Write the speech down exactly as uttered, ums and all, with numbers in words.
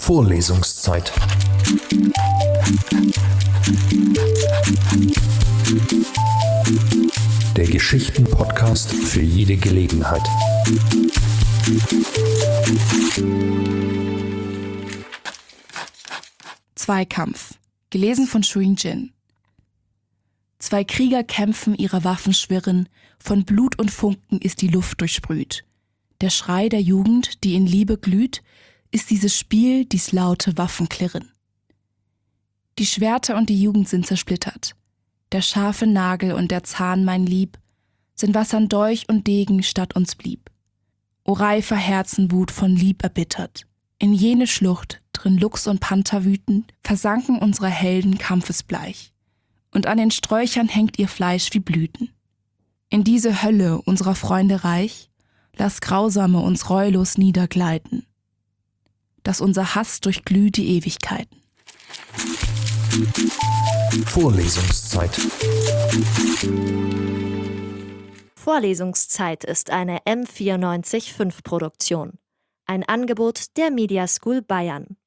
Vorlesungszeit. Der Geschichten-Podcast für jede Gelegenheit. Zweikampf. Gelesen von Shuing Jin. Zwei Krieger kämpfen, ihre Waffen schwirren, von Blut und Funken ist die Luft durchsprüht. Der Schrei der Jugend, die in Liebe glüht, ist dieses Spiel, dies laute Waffenklirren. Die Schwerter und die Jugend sind zersplittert. Der scharfe Nagel und der Zahn, mein Lieb, sind was an Dolch und Degen statt uns blieb. O reifer Herzenwut von Lieb erbittert. In jene Schlucht, drin Luchs und Panther wüten, versanken unsere Helden kampfesbleich. Und an den Sträuchern hängt ihr Fleisch wie Blüten. In diese Hölle unserer Freunde reich, lass Grausame uns reulos niedergleiten, dass unser Hass durchglüht die Ewigkeiten. Vorlesungszeit. Vorlesungszeit ist eine M vierundneunzig Komma fünf Produktion. Ein Angebot der Media School Bayern.